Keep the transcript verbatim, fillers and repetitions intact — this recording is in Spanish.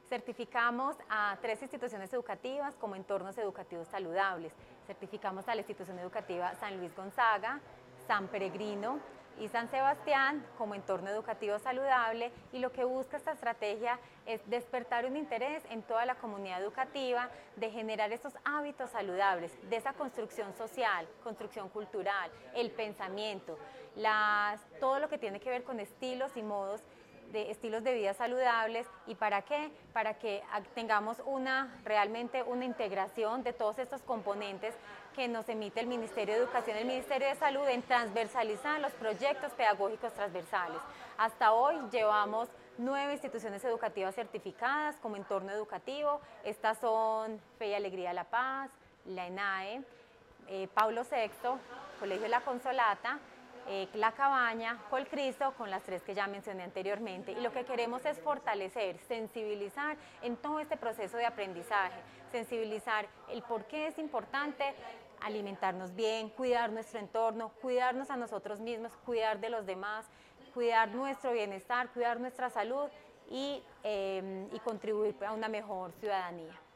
Certificamos a tres instituciones educativas como entornos educativos saludables. Certificamos a la institución educativa San Luis Gonzaga, San Peregrino y San Sebastián como entorno educativo saludable, y lo que busca esta estrategia es despertar un interés en toda la comunidad educativa de generar estos hábitos saludables, de esa construcción social, construcción cultural, el pensamiento, las, todo lo que tiene que ver con estilos y modos de estilos de vida saludables. ¿Y para qué? Para que tengamos una, realmente una integración de todos estos componentes que nos emite el Ministerio de Educación y el Ministerio de Salud en transversalizar los proyectos pedagógicos transversales. Hasta hoy llevamos nueve instituciones educativas certificadas como entorno educativo. Estas son Fe y Alegría La Paz, la ENAE, eh, Pablo sexto, Colegio La Consolata, Eh, La Cabaña, Colcristo, con las tres que ya mencioné anteriormente. Y lo que queremos es fortalecer, sensibilizar en todo este proceso de aprendizaje, sensibilizar el por qué es importante alimentarnos bien, cuidar nuestro entorno, cuidarnos a nosotros mismos, cuidar de los demás, cuidar nuestro bienestar, cuidar nuestra salud y, eh, y contribuir a una mejor ciudadanía.